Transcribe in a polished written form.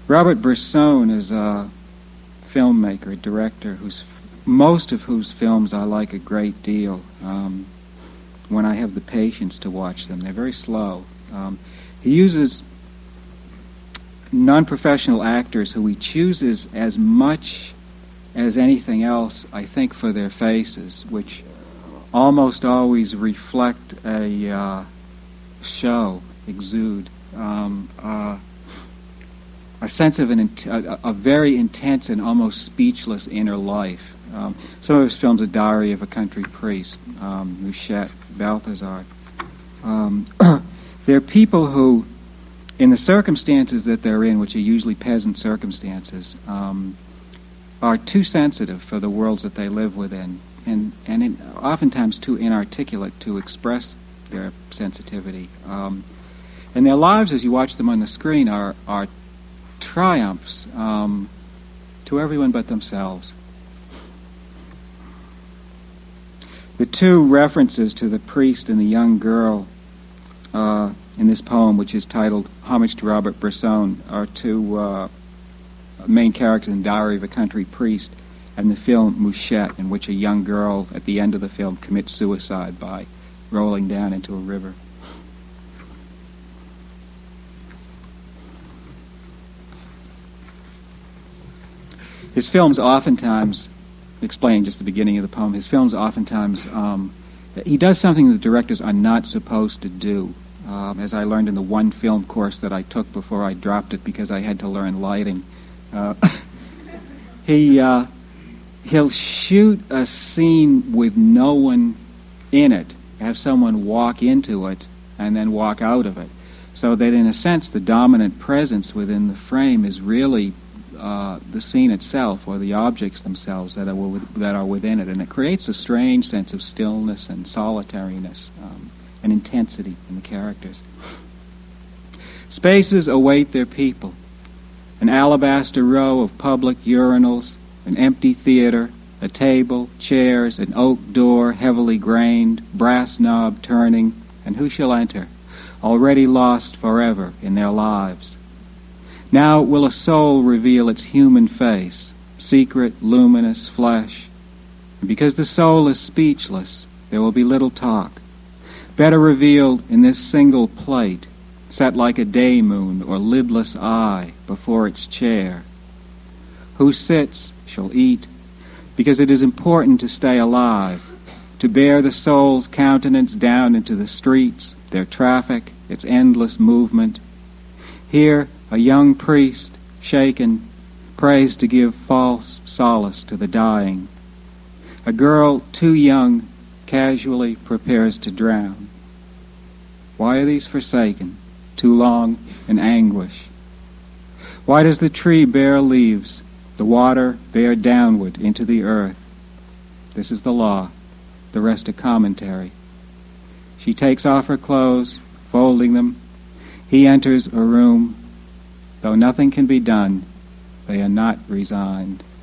Robert Bresson is a filmmaker, a director, most of whose films I like a great deal when I have the patience to watch them. They're very slow. He uses non-professional actors who he chooses as much as anything else, I think, for their faces, which almost always reflect a exude a sense of a very intense and almost speechless inner life. Some of his films, A Diary of a Country Priest, Mouchette, Balthazar. They're people who, in the circumstances that they're in, which are usually peasant circumstances, are too sensitive for the worlds that they live within, and oftentimes too inarticulate to express their sensitivity. And their lives, as you watch them on the screen, are triumphs to everyone but themselves. The two references to the priest and the young girl in this poem, which is titled Homage to Robert Bresson, are two main characters in Diary of a Country Priest and the film Mouchette, in which a young girl at the end of the film commits suicide by rolling down into a river. His films oftentimes, explain just the beginning of the poem, his films oftentimes, he does something that directors are not supposed to do. As I learned in the one film course that I took before I dropped it because I had to learn lighting, he'll shoot a scene with no one in it, have someone walk into it, and then walk out of it. So that in a sense the dominant presence within the frame is really the scene itself, or the objects themselves that are within it, and it creates a strange sense of stillness and solitariness and intensity in the characters. Spaces await their people. An alabaster row of public urinals, an empty theater, a table, chairs, an oak door heavily grained, brass knob turning, and who shall enter, already lost forever in their lives? Now will a soul reveal its human face, secret, luminous flesh. And because the soul is speechless, there will be little talk, better revealed in this single plate, set like a day moon or lidless eye before its chair. Who sits shall eat, because it is important to stay alive, to bear the soul's countenance down into the streets, their traffic, its endless movement. Here, a young priest, shaken, prays to give false solace to the dying. A girl too young casually prepares to drown. Why are these forsaken, too long in anguish? Why does the tree bear leaves, the water bear downward into the earth? This is the law, the rest a commentary. She takes off her clothes, folding them. He enters a room. Though nothing can be done, they are not resigned.